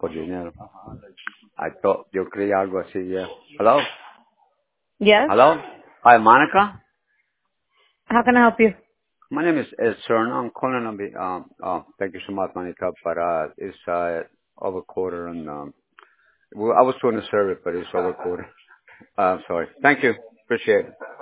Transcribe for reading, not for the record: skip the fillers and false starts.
por dinero. I thought yo creía algo así, yeah. Hello? Yes? Hello? Hi, Monica? How can I help you? My name is Cern. I'm calling on thank you so much, Monica, but, it's, over quarter and, I was doing a survey, but it's over quarter. Sorry. Thank you. Appreciate it.